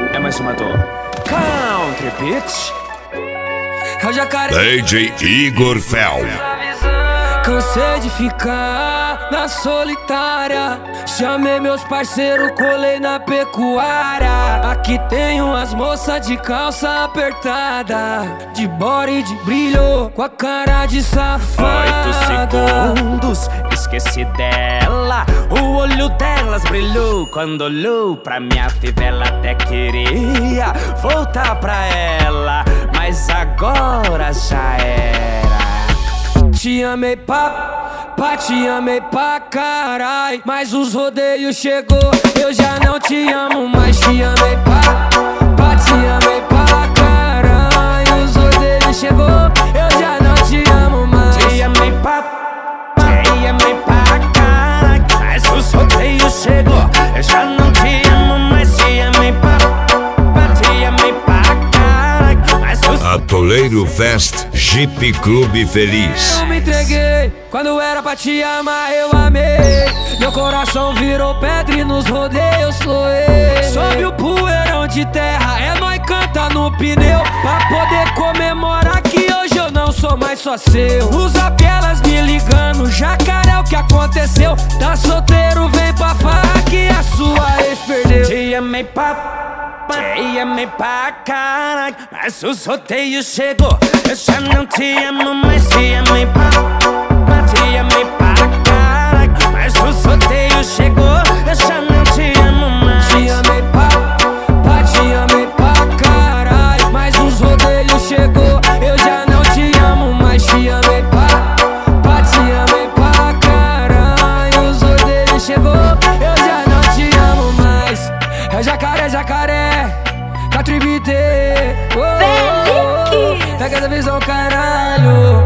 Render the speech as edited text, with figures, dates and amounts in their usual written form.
É mais uma do Country Beat. É o Jacaré DJ Igor Fel. Cansei de ficar na solitária. Chamei meus parceiros, colei na pecuária. Aqui tem umas moças de calça apertada, de body de brilho, com a cara de safada. 8 segundos, esqueci dela. O olho delas brilhou quando olhou pra minha fivela. Até queria voltar pra ela, mas agora já era. Te amei te amei pra carai, mas os rodeios chegou, eu já não te amo mais. Te amei te amei pra carai, os rodeios chegou, eu já não te amo mais. Te amei pra carai, mas os rodeios chegou, eu já não te amo mais. Te amei pra carai, mas os Atoleiro Fest Jeep Clube Feliz. Eu me entreguei, quando era pra te amar eu amei. Meu coração virou pedra e nos rodeios floei. Sobe o poeirão de terra, é nóis canta no pneu, pra poder comemorar que hoje eu não sou mais só seu. Nos elas me ligando, Jacaré, o que aconteceu? Tá solteiro, vem pra farra que a sua ex perdeu. Te amei pra caralho, mas os rodeios chegou, eu já não te amo mais. Te amei pra caralho, mas os rodeios chegou, eu já não te amo mais. Te amei pra caralho, mas os rodeios chegou, eu já não te amo mais. Te amei pra caralho, os rodeios chegou, eu já não te amo mais. É Jacaré, Country Beat, pega essa visão, caralho.